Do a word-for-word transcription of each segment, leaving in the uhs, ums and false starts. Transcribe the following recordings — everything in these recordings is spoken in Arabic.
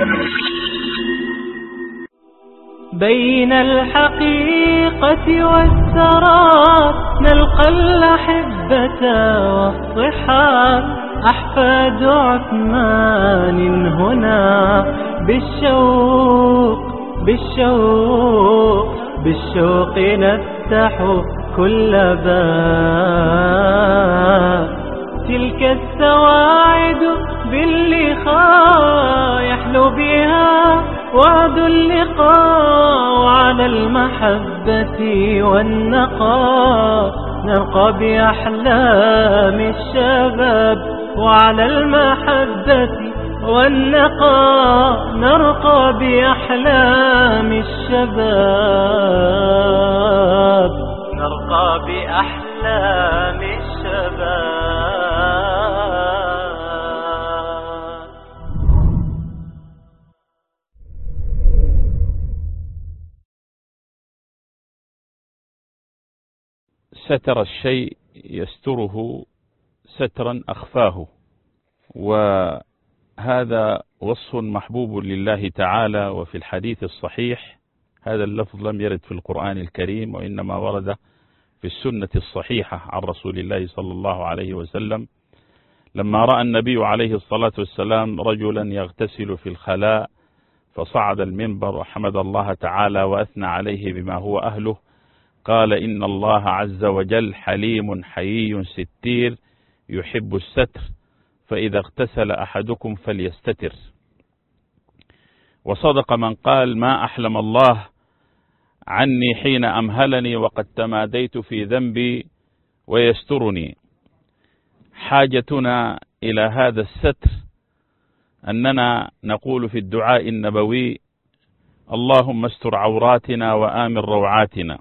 بين الحقيقة والسراب نلقى الأحبة والصحاب، أحفاد عثمان هنا بالشوق بالشوق بالشوق نفتح كل باب. تلك السواعد باللقاء يحلو بها وعد اللقاء، وعلى المحبة والنقاء نرقى بأحلام الشباب، وعلى المحبة والنقاء نرقى بأحلام الشباب، نرقى بأحلام الشباب. ستر الشيء يستره سترا أخفاه، وهذا وصف محبوب لله تعالى. وفي الحديث الصحيح هذا اللفظ لم يرد في القرآن الكريم، وإنما ورد في السنة الصحيحة عن رسول الله صلى الله عليه وسلم، لما رأى النبي عليه الصلاة والسلام رجلا يغتسل في الخلاء فصعد المنبر وحمد الله تعالى وأثنى عليه بما هو أهله، قال: إن الله عز وجل حليم حيي ستير يحب الستر، فإذا اغتسل أحدكم فليستتر. وصدق من قال: ما أحلم الله عني حين أمهلني وقد تماديت في ذنبي ويسترني. حاجتنا إلى هذا الستر أننا نقول في الدعاء النبوي: اللهم استر عوراتنا وآمن روعاتنا.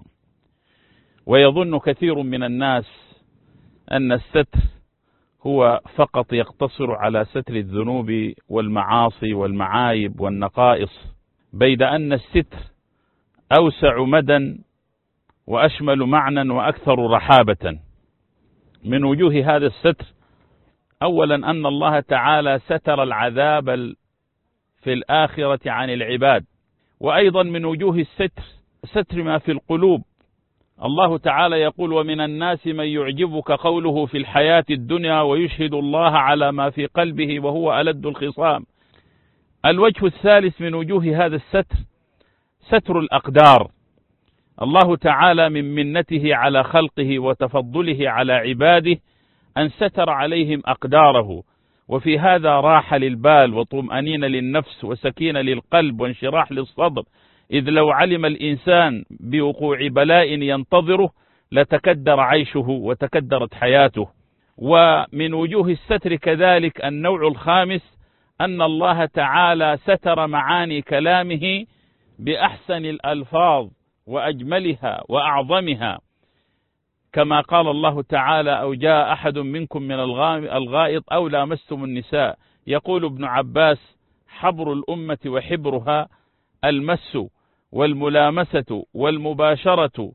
ويظن كثير من الناس أن الستر هو فقط يقتصر على ستر الذنوب والمعاصي والمعايب والنقائص، بيد أن الستر أوسع مدى وأشمل معنى وأكثر رحابة. من وجوه هذا الستر: أولا أن الله تعالى ستر العذاب في الآخرة عن العباد. وأيضا من وجوه الستر ستر ما في القلوب. الله تعالى يقول: ومن الناس من يعجبك قوله في الحياة الدنيا ويشهد الله على ما في قلبه وهو ألد الخصام. الوجه الثالث من وجوه هذا الستر ستر الأقدار. الله تعالى من منته على خلقه وتفضله على عباده أن ستر عليهم أقداره، وفي هذا راحة للبال وطمأنينة للنفس وسكينة للقلب وانشراح للصدر، إذ لو علم الإنسان بوقوع بلاء ينتظره لتكدر عيشه وتكدرت حياته. ومن وجوه الستر كذلك النوع الخامس أن الله تعالى ستر معاني كلامه بأحسن الألفاظ وأجملها وأعظمها، كما قال الله تعالى: أو جاء أحد منكم من الغائط أو لامستم النساء. يقول ابن عباس: حبر الأمة وحبرها المس والملامسة والمباشرة،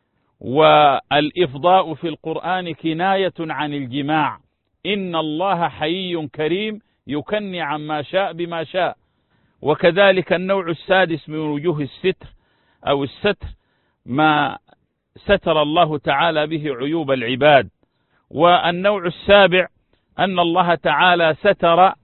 والإفضاء في القرآن كناية عن الجماع. إن الله حيي كريم يكني عما شاء بما شاء. وكذلك النوع السادس من وجوه الستر أو الستر ما ستر الله تعالى به عيوب العباد. والنوع السابع أن الله تعالى ستر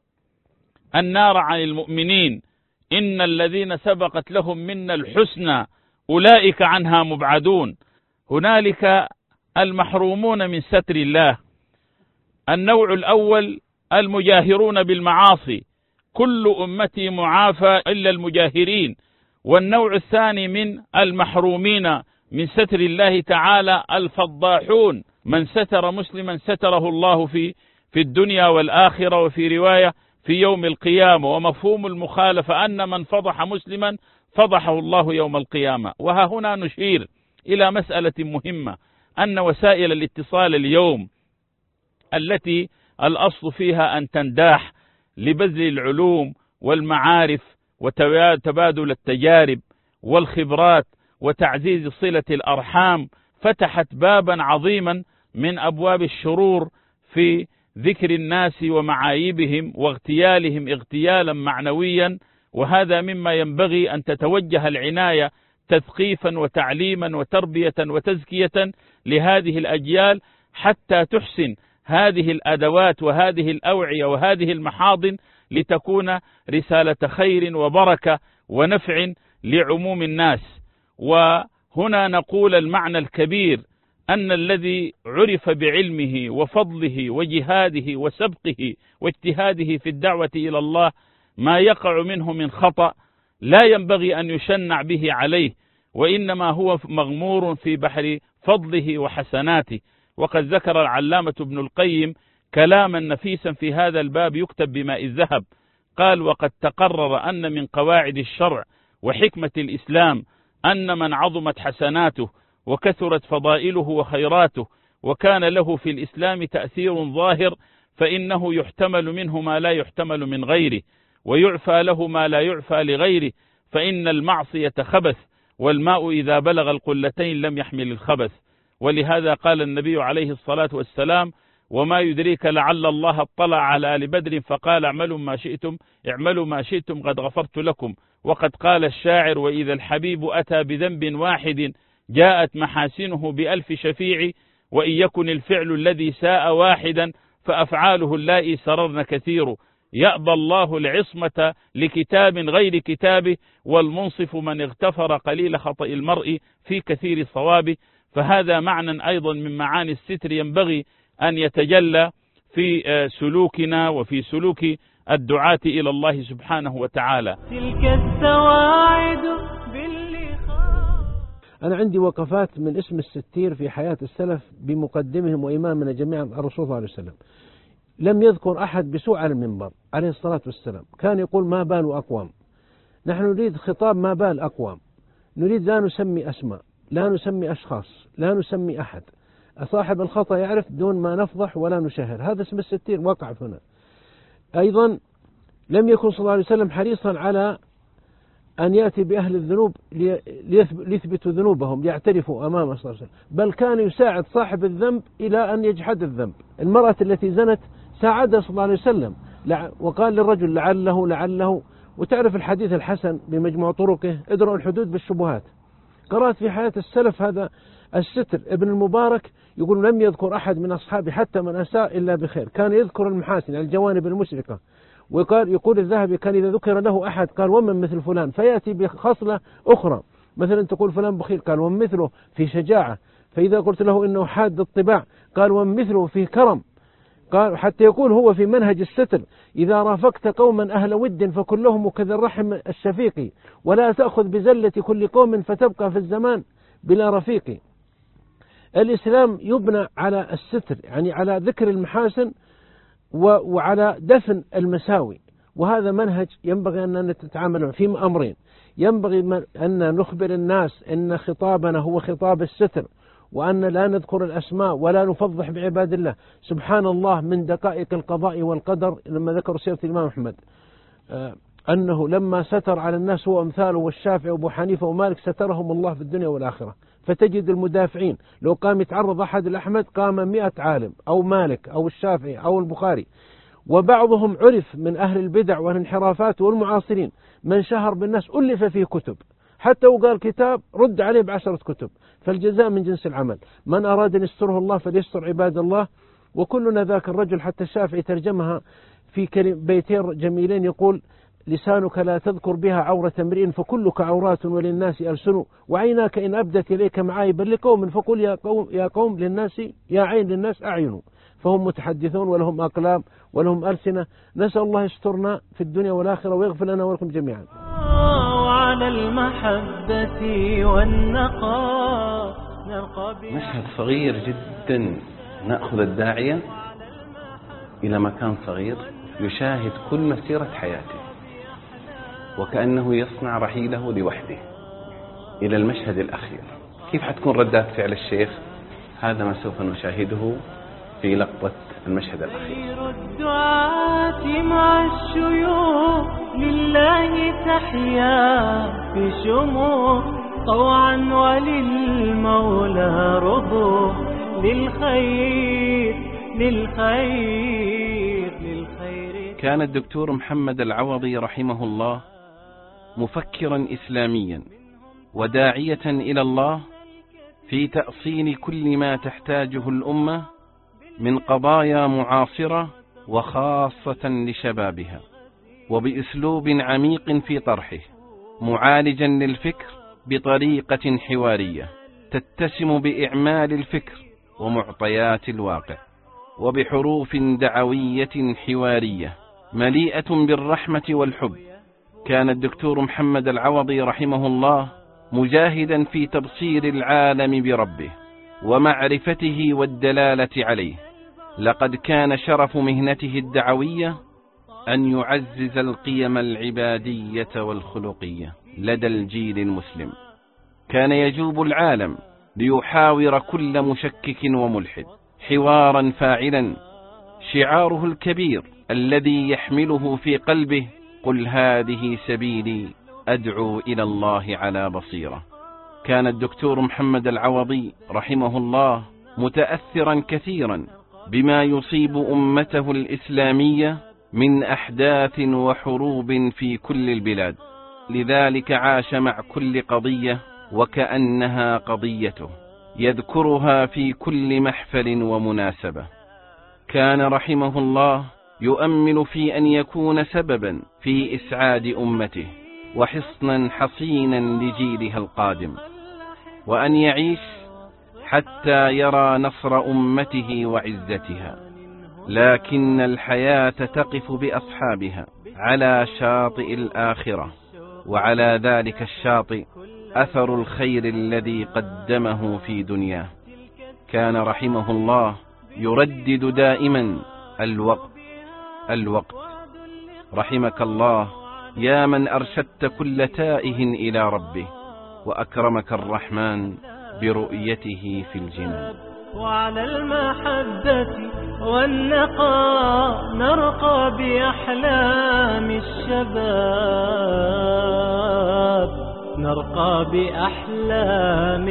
النار عن المؤمنين: إن الذين سبقت لهم منا الحسنى أولئك عنها مبعدون. هنالك المحرومون من ستر الله. النوع الأول المجاهرون بالمعاصي: كل أمتي معافى إلا المجاهرين. والنوع الثاني من المحرومين من ستر الله تعالى الفضاحون: من ستر مسلما ستره الله في في الدنيا والآخرة، وفي رواية في يوم القيامة. ومفهوم المخالفة أن من فضح مسلما فضحه الله يوم القيامة. وها هنا نشير إلى مسألة مهمة، أن وسائل الاتصال اليوم التي الأصل فيها أن تنداح لبذل العلوم والمعارف وتبادل التجارب والخبرات وتعزيز صلة الأرحام، فتحت بابا عظيما من أبواب الشرور في ذكر الناس ومعايبهم واغتيالهم اغتيالا معنويا، وهذا مما ينبغي أن تتوجه العناية تثقيفا وتعليما وتربية وتزكية لهذه الأجيال حتى تحسن هذه الأدوات وهذه الأوعية وهذه المحاضن لتكون رسالة خير وبركة ونفع لعموم الناس. وهنا نقول المعنى الكبير أن الذي عرف بعلمه وفضله وجهاده وسبقه واجتهاده في الدعوة إلى الله ما يقع منه من خطأ لا ينبغي أن يشنع به عليه، وإنما هو مغمور في بحر فضله وحسناته. وقد ذكر العلامة ابن القيم كلاما نفيسا في هذا الباب يكتب بماء الذهب، قال: وقد تقرر أن من قواعد الشرع وحكمة الإسلام أن من عظمت حسناته وكثرت فضائله وخيراته وكان له في الإسلام تأثير ظاهر فإنه يحتمل منه ما لا يحتمل من غيره، ويعفى له ما لا يعفى لغيره، فإن المعصية خبث، والماء إذا بلغ القلتين لم يحمل الخبث. ولهذا قال النبي عليه الصلاة والسلام: وما يدريك لعل الله اطلع على آل بدر فقال اعملوا ما شئتم اعملوا ما شئتم قد غفرت لكم. وقد قال الشاعر: وإذا الحبيب أتى بذنب واحد جاءت محاسنه بألف شفيع، وإن يكن الفعل الذي ساء واحدا فأفعاله اللائي سررن كثير، يأبى الله العصمة لكتاب غير كتابه، والمنصف من اغتفر قليل خطأ المرء في كثير صوابه. فهذا معنى أيضا من معاني الستر ينبغي أن يتجلى في سلوكنا وفي سلوك الدعاة إلى الله سبحانه وتعالى. تلك السواعد باللقاء. أنا عندي وقفات من اسم الستير في حياة السلف بمقدمهم وإمامنا جميعا الرسول صلى الله عليه وسلم. لم يذكر أحد بسوء على المنبر عليه الصلاة والسلام، كان يقول: ما بال أقوام. نحن نريد خطاب ما بال أقوام، نريد لا نسمي أسماء، لا نسمي أشخاص، لا نسمي أحد. صاحب الخطأ يعرف دون ما نفضح ولا نشهر، هذا اسم الستير وقع هنا. أيضا لم يكن صلى الله عليه وسلم حريصا على أن يأتي بأهل الذنوب ليثبتوا ذنوبهم ليعترفوا أمامه صلى الله عليه وسلم، بل كان يساعد صاحب الذنب إلى أن يجحد الذنب. المرأة التي زنت ساعدها صلى الله عليه وسلم، وقال للرجل: لعله لعله. وتعرف الحديث الحسن بمجموع طرقه: ادرأوا الحدود بالشبهات. قرأت في حياة السلف هذا الستر. ابن المبارك يقول: لم يذكر أحد من أصحابه حتى من أساء إلا بخير، كان يذكر المحاسن الجوانب المشرقة. وقال يقول الذهبي: كان إذا ذكر له أحد قال: ومن مثل فلان، فيأتي بخصلة أخرى، مثلا تقول فلان بخيل قال: ومن مثله في شجاعة. فإذا قلت له إنه حاد الطباع قال: ومن مثله في كرم. قال حتى يقول هو في منهج الستر: إذا رافقت قوما أهل ود فكلهم كذا الرحم الشفيق، ولا تأخذ بزلة كل قوم فتبقى في الزمان بلا رفيق. الإسلام يبنى على الستر، يعني على ذكر المحاسن وعلى دفن المساوي، وهذا منهج ينبغي أن نتعامل في أمرين. ينبغي أن نخبر الناس أن خطابنا هو خطاب الستر، وأن لا نذكر الأسماء ولا نفضح بعباد الله. سبحان الله، من دقائق القضاء والقدر لما ذكر سيرة الإمام أحمد أنه لما ستر على الناس هو أمثاله والشافعي وأبو حنيفة ومالك سترهم الله في الدنيا والآخرة. فتجد المدافعين لو قام يتعرض أحد الأحمد قام مئة عالم أو مالك أو الشافعي أو البخاري. وبعضهم عرف من أهل البدع والانحرافات والمعاصرين من شهر بالناس ألف فيه كتب، حتى وقال كتاب رد عليه بعشرة كتب. فالجزاء من جنس العمل، من أراد أن يستره الله فليستر عباد الله. وكلنا ذاك الرجل، حتى الشافعي ترجمها في بيتين جميلين يقول: لسانك لا تذكر بها عورة امرئ فكلك عورات وللناس ألسن، وعيناك إن أبدت إليك معايبا لقوم فقل يا قوم, يا قوم للناس يا عين للناس أعين. فهم متحدثون ولهم أقلام ولهم ألسنة. نسأل الله يسترنا في الدنيا والآخرة ويغفر لنا ولكم جميعا. وعلى المحبة والنقاء نرقى بها. مشهد صغير جدا، نأخذ الداعية إلى مكان صغير يشاهد كل مسيرة حياته وكأنه يصنع رحيله لوحده إلى المشهد الأخير. كيف حتكون ردات فعل الشيخ؟ هذا ما سوف نشاهده في لقطة المشهد الأخير. الدعاة مع الشيوخ لله تحيا في شموخ، طوعا وللمولى رضوخ، للخير للخير للخير. كان الدكتور محمد العوضي رحمه الله مفكرا إسلاميا وداعية إلى الله في تأصيل كل ما تحتاجه الأمة من قضايا معاصرة وخاصة لشبابها، وبأسلوب عميق في طرحه، معالجا للفكر بطريقة حوارية تتسم بإعمال الفكر ومعطيات الواقع، وبحروف دعوية حوارية مليئة بالرحمة والحب. كان الدكتور محمد العوضي رحمه الله مجاهدا في تبصير العالم بربه ومعرفته والدلالة عليه. لقد كان شرف مهنته الدعوية أن يعزز القيم العبادية والخلقية لدى الجيل المسلم. كان يجوب العالم ليحاور كل مشكك وملحد حوارا فاعلا، شعاره الكبير الذي يحمله في قلبه: قل هذه سبيلي أدعو إلى الله على بصيرة. كان الدكتور محمد العوضي رحمه الله متأثرا كثيرا بما يصيب أمته الإسلامية من أحداث وحروب في كل البلاد، لذلك عاش مع كل قضية وكأنها قضيته، يذكرها في كل محفل ومناسبة. كان رحمه الله يؤمل في أن يكون سببا في إسعاد أمته وحصنا حصينا لجيلها القادم، وأن يعيش حتى يرى نصر أمته وعزتها. لكن الحياة تقف بأصحابها على شاطئ الآخرة، وعلى ذلك الشاطئ أثر الخير الذي قدمه في دنياه. كان رحمه الله يردد دائما: الوقت الوقت. رحمك الله يا من أرشدت كل تائه إلى ربه، وأكرمك الرحمن برؤيته في الجنان. وعلى المحبة والنقاء نرقى بأحلام الشباب، نرقى بأحلام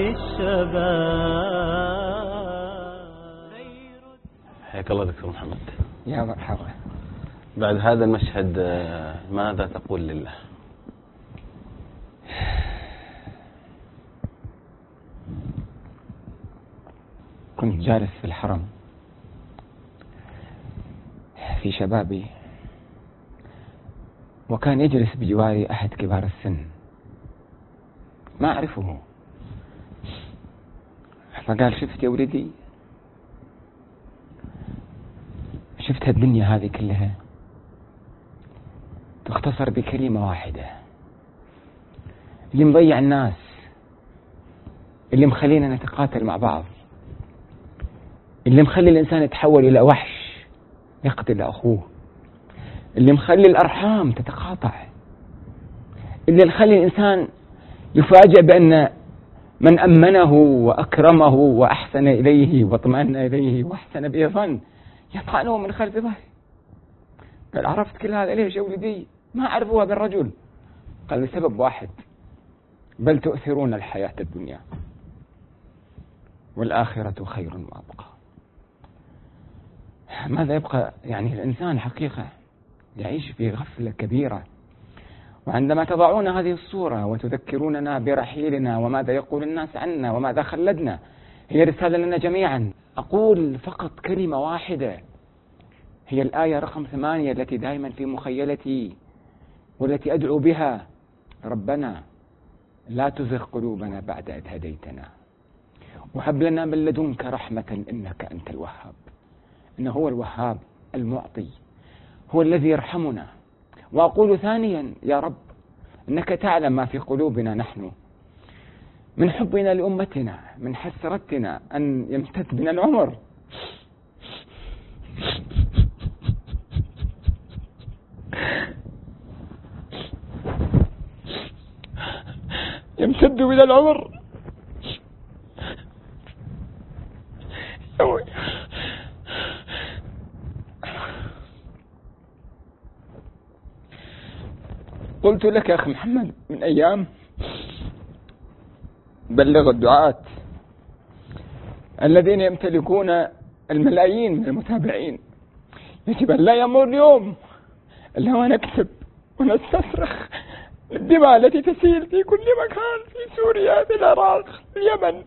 الشباب. حياك الله دكتور محمد. يا مرحبا. بعد هذا المشهد ماذا تقول لله؟ كنت جالس في الحرم في شبابي، وكان يجلس بجواري أحد كبار السن ما أعرفه، فقال: شفت يا ولدي، شفت الدنيا هذه كلها تختصر بكلمة واحدة، اللي مضيع الناس، اللي مخلينا نتقاتل مع بعض، اللي مخلي الإنسان يتحول إلى وحش يقتل أخوه، اللي مخلي الأرحام تتقاطع، اللي مخلي الإنسان يفاجأ بأن من أمنه وأكرمه وأحسن إليه واطمأن إليه وأحسن به ظن يطعنه من خلف ظهره. قال: عرفت كل هذا ليش يا ولدي؟ ما أعرفه هذا الرجل. قال: لسبب واحد: بل تؤثرون الحياة الدنيا والآخرة خير وأبقى. ماذا يبقى يعني الإنسان حقيقة يعيش في غفلة كبيرة. وعندما تضعون هذه الصورة وتذكروننا برحيلنا وماذا يقول الناس عنا وماذا خلدنا، هي رسالة لنا جميعا. أقول فقط كلمة واحدة، هي الآية رقم ثمانية التي دائما في مخيلتي والتي أدعو بها: ربنا لا تزغ قلوبنا بعد إذ هديتنا وهب لنا من لدنك رحمة إنك أنت الوهاب. إنه هو الوهاب المعطي، هو الذي يرحمنا. وأقول ثانيا: يا رب إنك تعلم ما في قلوبنا نحن من حبنا لأمتنا، من حسرتنا أن يمتد بنا العمر، يمتد بنا العمر قلت لك يا أخي محمد من أيام: بلغ الدعاة الذين يمتلكون الملايين من المتابعين، يجب أن لا يمر يوم إلا ونكتب ونستصرخ الدماء التي تسيل في كل مكان، في سوريا، في العراق، في اليمن،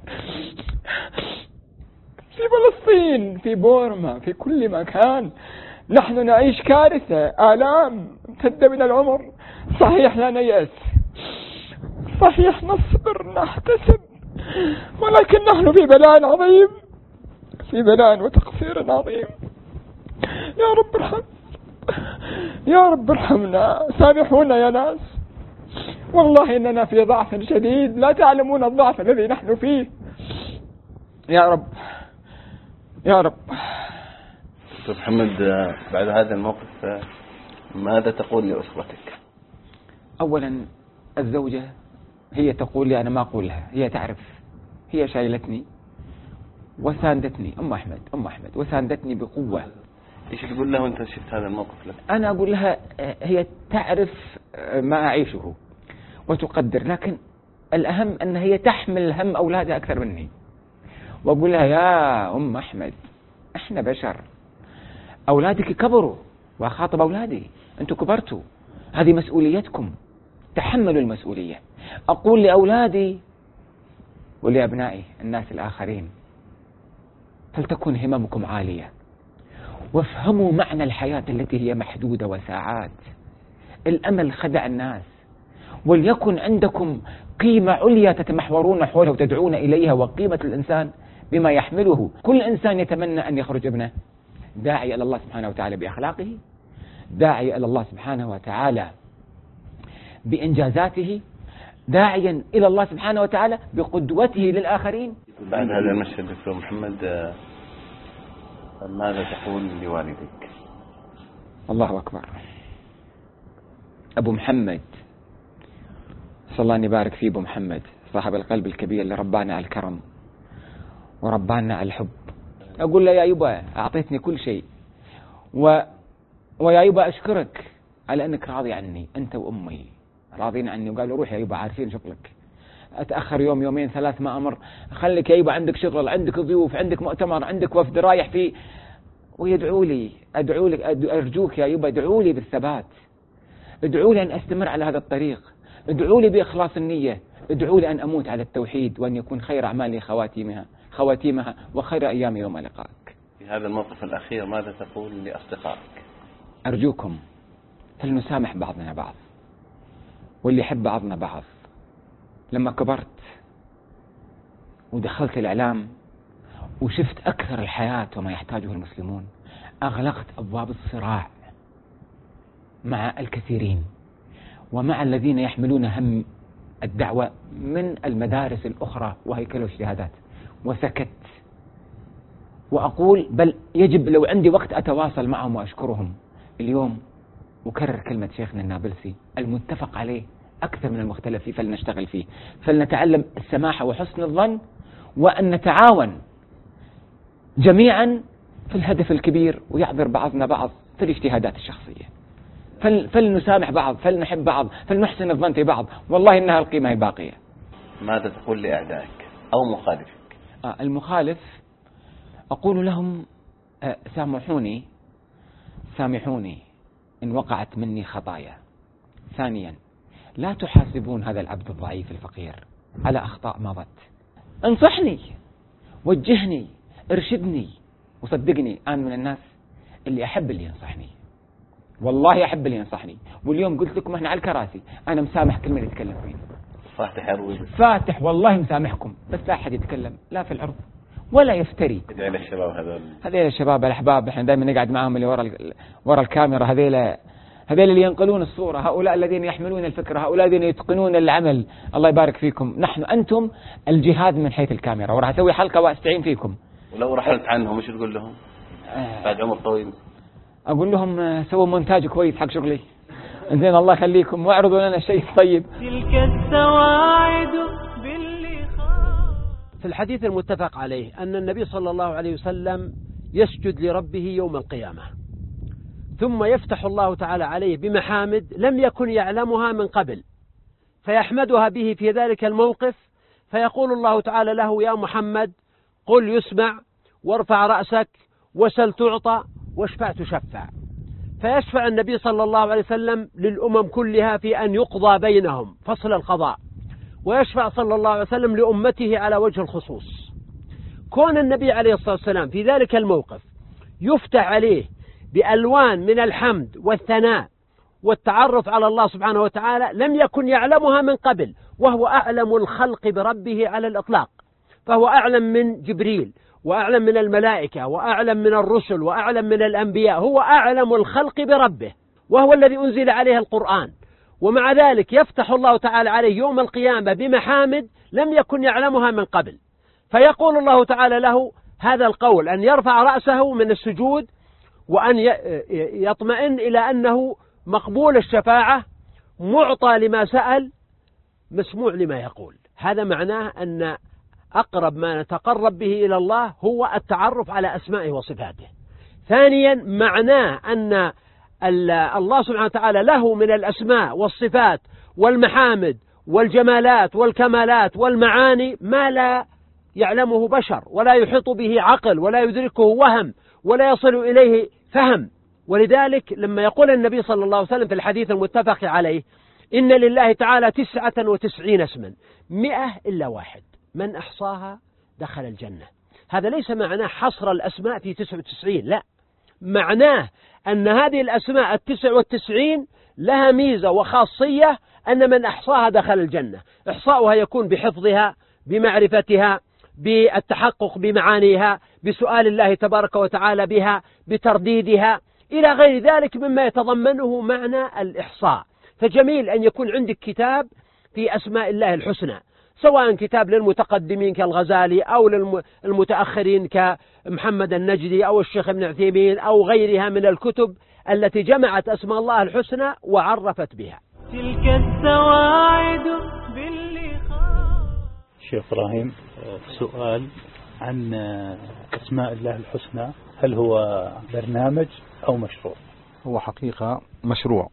في فلسطين، في بورما، في كل مكان. نحن نعيش كارثة، آلام امتد من العمر. صحيح لا نيأس، صحيح نصبر نحتسب، ولكن نحن في بلاء عظيم، في بلاء وتقصير عظيم. يا رب ارحم، يا رب ارحمنا، سامحونا يا ناس، والله إننا في ضعف شديد، لا تعلمون الضعف الذي نحن فيه. يا رب يا رب. دكتور محمد، بعد هذا الموقف ماذا تقول لأسرتك؟ أولا الزوجة هي تقول لي، أنا ما أقولها، هي تعرف، هي شايلتني وساندتني. أم أحمد أم أحمد وساندتني بقوة. إيش تقول لها وأنت شفت هذا الموقف لك؟ أنا أقول لها هي تعرف ما أعيشه وتقدر، لكن الأهم أن هي تحمل هم أولادها أكثر مني. وأقول لها يا أم أحمد، إحنا بشر، أولادك كبروا، وأخاطب أولادي، أنتم كبرتوا، هذه مسؤوليتكم، تحملوا المسؤولية. أقول لأولادي ولأبنائي الناس الآخرين، فلتكن هممكم عالية، وافهموا معنى الحياة التي هي محدودة وساعات. الأمل خدع الناس، وليكن عندكم قيمة عليا تتمحورون حولها وتدعون إليها، وقيمة الإنسان بما يحمله. كل إنسان يتمنى أن يخرج ابنه داعي إلى الله سبحانه وتعالى بأخلاقه، داعي إلى الله سبحانه وتعالى بإنجازاته، داعيا إلى الله سبحانه وتعالى بقدوته للآخرين. بعد هذا المشهد دكتور محمد، ماذا تقول لوالديك؟ الله أكبر. أبو محمد، صلى الله أن يبارك فيه، أبو محمد صاحب القلب الكبير اللي ربانا على الكرم وربانا على الحب. أقول له يا يبا أعطيتني كل شيء، و... ويا يبا أشكرك على أنك راضي عني، أنت وأمي راضين عني. وقالوا روح يا يبا، عارفين شغلك، أتأخر يوم يومين ثلاث ما أمر، خليك يا يبا، عندك شغل، عندك ضيوف، عندك مؤتمر، عندك وفد رايح فيه. ويدعوا لي، أدعو لك، أرجوك يا يبا ادعوا لي بالثبات، ادعوا لي أن أستمر على هذا الطريق، ادعوا لي بإخلاص النية، ادعوا لي أن أموت على التوحيد، وأن يكون خير أعمالي خواتيمها خواتيمها وخير أيام يوم لقائك. في هذا الموقف الأخير ماذا تقول لأصدقائك؟ أرجوكم فلنسامح بعضنا بعض، واللي يحب بعضنا بعض. لما كبرت ودخلت الإعلام وشفت أكثر الحياة وما يحتاجه المسلمون، أغلقت أبواب الصراع مع الكثيرين ومع الذين يحملون هم الدعوة من المدارس الأخرى وهيكل واجتهادات، وسكت. وأقول بل يجب لو عندي وقت أتواصل معهم وأشكرهم. اليوم أكرر كلمة شيخنا النابلسي، المتفق عليه أكثر من المختلف فيه فلنشتغل فيه، فلنتعلم السماحة وحسن الظن، وأن نتعاون جميعا في الهدف الكبير، ويعذر بعضنا بعض في الاجتهادات الشخصية. فل فلنسامح بعض، فلنحب بعض، فلنحسن الظن في بعض، والله إنها القيمة الباقية. ماذا تقول لأعدائك أو مخالفك؟ آه المخالف أقول لهم آه سامحوني سامحوني إن وقعت مني خطايا. ثانيا، لا تحاسبون هذا العبد الضعيف الفقير على أخطاء مضت. انصحني، وجهني، ارشدني، وصدقني أنا من الناس اللي أحب اللي ينصحني، والله أحب اللي ينصحني. واليوم قلت لكم احنا على الكراسي، أنا مسامح كل من يتكلم فيني، فاتح يا روي، فاتح والله مسامحكم، بس لا أحد يتكلم لا في العرض ولا يفتري. ادعي للشباب هذول، هذيل الشباب الأحباب احنا دائما نقعد معهم اللي ورا ورا الكاميرا، هذيل هذيل اللي ينقلون الصورة، هؤلاء الذين يحملون الفكرة، هؤلاء الذين يتقنون العمل. الله يبارك فيكم. نحن أنتم الجهاد من حيث الكاميرا، وراح أسوي حلقة وأستعين فيكم. ولو رحلت عنهم ايش تقول لهم بعد عمر طويل؟ أقول لهم سووا مونتاج كويس حق شغلي، زين الله يخليكم، واعرضوا لنا شيء طيب. تلك السواعد باللي خاف. في الحديث المتفق عليه أن النبي صلى الله عليه وسلم يسجد لربه يوم القيامة، ثم يفتح الله تعالى عليه بمحامد لم يكن يعلمها من قبل، فيحمدها به في ذلك الموقف، فيقول الله تعالى له: يا محمد قل يسمع، وارفع رأسك، وسل تعطى واشفع تشفع. فيشفع النبي صلى الله عليه وسلم للأمم كلها في أن يقضى بينهم فصل القضاء، ويشفع صلى الله عليه وسلم لأمته على وجه الخصوص. كون النبي عليه الصلاة والسلام في ذلك الموقف يفتح عليه بألوان من الحمد والثناء والتعرف على الله سبحانه وتعالى لم يكن يعلمها من قبل، وهو أعلم الخلق بربه على الإطلاق، فهو أعلم من جبريل وأعلم من الملائكة وأعلم من الرسل وأعلم من الأنبياء، هو أعلم الخلق بربه، وهو الذي أنزل عليه القرآن. ومع ذلك يفتح الله تعالى عليه يوم القيامة بمحامد لم يكن يعلمها من قبل، فيقول الله تعالى له هذا القول، أن يرفع رأسه من السجود وأن يطمئن إلى أنه مقبول الشفاعة، معطى لما سأل، مسموع لما يقول. هذا معناه أن أقرب ما نتقرب به إلى الله هو التعرف على أسمائه وصفاته. ثانيا معناه أن الله سبحانه وتعالى له من الأسماء والصفات والمحامد والجمالات والكمالات والمعاني ما لا يعلمه بشر ولا يحيط به عقل ولا يدركه وهم ولا يصل إليه فهم. ولذلك لما يقول النبي صلى الله عليه وسلم في الحديث المتفق عليه إن لله تعالى تسعة وتسعين اسما مئة إلا واحد من أحصاها دخل الجنة، هذا ليس معناه حصر الأسماء في تسعة وتسعين، لا، معناه أن هذه الأسماء التسع والتسعين لها ميزة وخاصية أن من أحصاها دخل الجنة. إحصاؤها يكون بحفظها، بمعرفتها، بالتحقق بمعانيها، بسؤال الله تبارك وتعالى بها، بترديدها، إلى غير ذلك مما يتضمنه معنى الإحصاء. فجميل أن يكون عندك كتاب في أسماء الله الحسنى، سواء كتاب للمتقدمين كالغزالي أو للمتأخرين كمحمد النجدي أو الشيخ ابن عثيمين أو غيرها من الكتب التي جمعت أسماء الله الحسنى وعرفت بها. تلك السواعد باللقاء. شيخ إبراهيم، سؤال عن أسماء الله الحسنى، هل هو برنامج أو مشروع؟ هو حقيقة مشروع،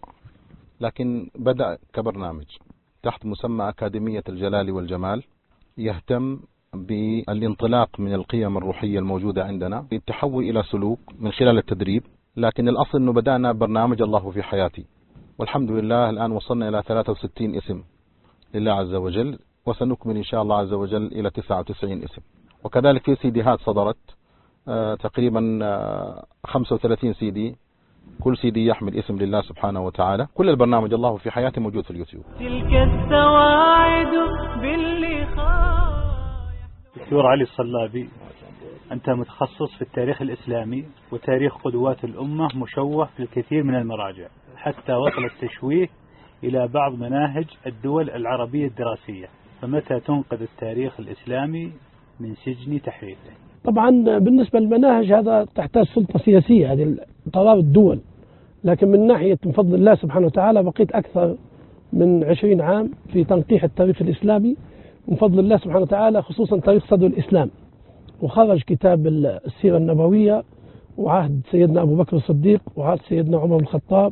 لكن بدأ كبرنامج تحت مسمى أكاديمية الجلال والجمال، يهتم بالانطلاق من القيم الروحية الموجودة عندنا بالتحول إلى سلوك من خلال التدريب. لكن الأصل أنه بدأنا برنامج الله في حياتي، والحمد لله الآن وصلنا إلى ثلاثة وستين اسم لله عز وجل، وسنكمل إن شاء الله عز وجل إلى تسعة وتسعين اسم. وكذلك في سيديهات صدرت آه تقريبا آه خمسة وثلاثين سيدي، كل سيدي يحمل اسم لله سبحانه وتعالى. كل البرنامج الله في حياتي موجود في اليوتيوب. تلك السواعد باللقاء. دكتور علي الصلابي، أنت متخصص في التاريخ الإسلامي وتاريخ قدوات الأمة، مشوه في الكثير من المراجع، حتى وصل التشويه إلى بعض مناهج الدول العربية الدراسية، فمتى تنقذ التاريخ الإسلامي من سجن تحريفه؟ طبعا بالنسبة للمناهج هذا تحتاج سلطة سياسية، هذه قرار الدول، لكن من ناحية من فضل الله سبحانه وتعالى بقيت أكثر من عشرين عام في تنقيح التاريخ الإسلامي من فضل الله سبحانه وتعالى، خصوصا تاريخ صدر الإسلام. وخرج كتاب السيرة النبوية وعهد سيدنا أبو بكر الصديق وعهد سيدنا عمر بن الخطاب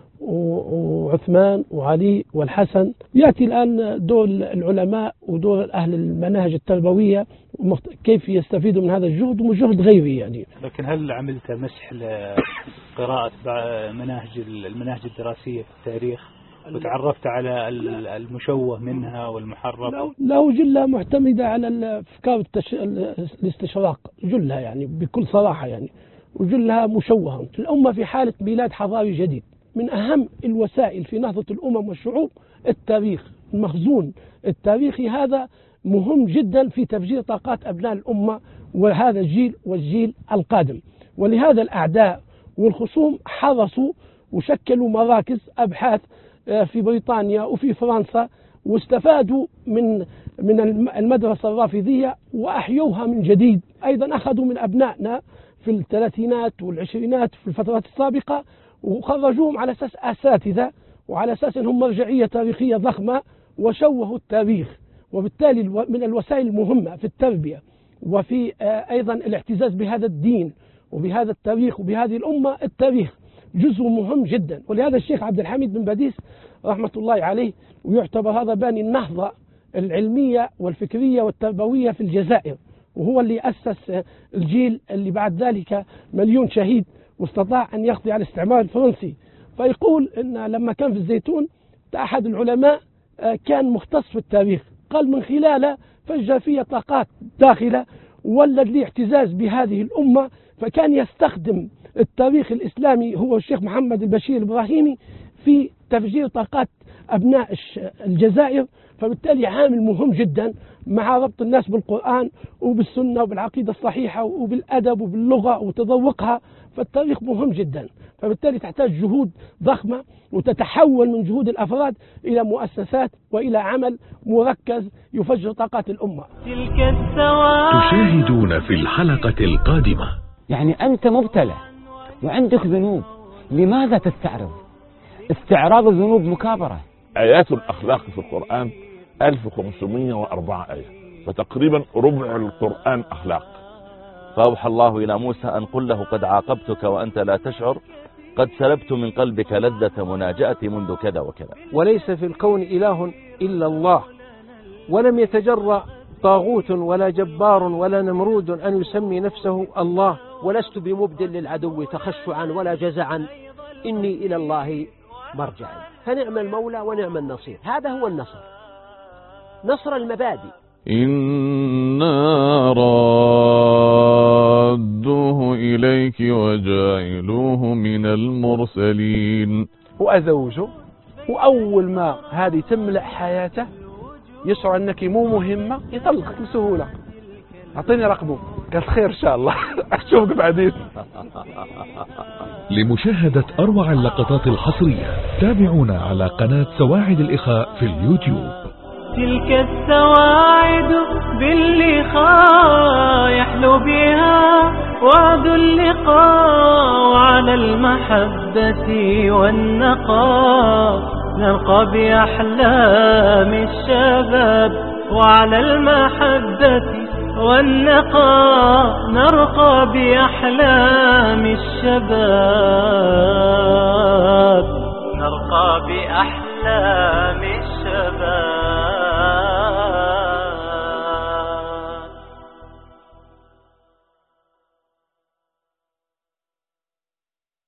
وعثمان وعلي والحسن. يأتي الآن دور العلماء ودور أهل المناهج التربوية كيف يستفيدوا من هذا الجهد وجهد غيري يعني. لكن هل عملت مسح لقراءة مناهج المناهج الدراسية في التاريخ وتعرفت على المشوه منها والمحرف؟ له جلها معتمدة على أفكار الاستشراق جلها يعني بكل صراحة يعني، وجلها مشوهة. الأمة في حالة ميلاد حضاري جديد. من أهم الوسائل في نهضة الأمم والشعوب التاريخ، المخزون التاريخي هذا مهم جدا في تفجير طاقات أبناء الأمة وهذا الجيل والجيل القادم. ولهذا الأعداء والخصوم حرصوا وشكلوا مراكز أبحاث في بريطانيا وفي فرنسا، واستفادوا من من المدرسة الرافضية وأحيوها من جديد. أيضا أخذوا من أبنائنا في الثلاثينات والعشرينات في الفترات السابقة وخرجوهم على أساس أساتذة وعلى أساس أنهم مرجعية تاريخية ضخمة، وشوهوا التاريخ. وبالتالي من الوسائل المهمة في التربية وفي أيضا الاعتزاز بهذا الدين وبهذا التاريخ وبهذه الأمة، التاريخ جزء مهم جدا. ولهذا الشيخ عبد الحميد بن باديس رحمة الله عليه ويعتبر هذا باني النهضة العلمية والفكرية والتربوية في الجزائر، وهو اللي أسس الجيل اللي بعد ذلك مليون شهيد واستطاع أن يقضي على الاستعمار الفرنسي. فيقول أن لما كان في الزيتون أحد العلماء كان مختص في التاريخ، قال من خلاله فجر فيه طاقات داخله ولد لي اعتزاز بهذه الأمة، فكان يستخدم التاريخ الإسلامي هو الشيخ محمد البشير الإبراهيمي في تفجير طاقات أبناء الجزائر. فبالتالي عامل مهم جدا مع ربط الناس بالقرآن وبالسنة وبالعقيدة الصحيحة وبالأدب وباللغة وتذوقها. فالتاريخ مهم جدا، فبالتالي تحتاج جهود ضخمة وتتحول من جهود الأفراد إلى مؤسسات وإلى عمل مركز يفجر طاقات الأمة. تلك السواعد تشاهدون في الحلقة القادمة. يعني أنت مبتلى وعندك ذنوب، لماذا تستعرض؟ استعراض الذنوب مكابرة. آيات الأخلاق في القرآن ألف وخمسمائة وأربعة آية، فتقريبا ربع القرآن أخلاق. فأوحى الله إلى موسى أن قل له قد عاقبتك وأنت لا تشعر، قد سلبت من قلبك لذة مناجأتي منذ كذا وكذا. وليس في الكون إله إلا الله، ولم يتجرأ طاغوت ولا جبار ولا نمرود أن يسمي نفسه الله. ولست بمبدل للعدو تخشعا ولا جزعا، إني إلى الله مرجعي. فنعم المولى ونعم النصير، هذا هو النصر، نصر المبادئ. إنا رادوه إليك وجاعلوه من المرسلين. وأزوجه، وأول ما هذه تملأ حياته يشعر أنك مو مهمة يطلقك بسهولة. أعطيني رقمه، قال خير إن شاء الله أشوفك بعدين. لمشاهدة أروع اللقطات الحصرية تابعونا على قناة سواعد الإخاء في اليوتيوب. تلك السواعد باللقاء يحلو بها وعد اللقاء، وعلى المحبة والنقاء نرقى بأحلام الشباب، وعلى المحبة والنقاء نرقى بأحلام الشباب، نرقى بأحلام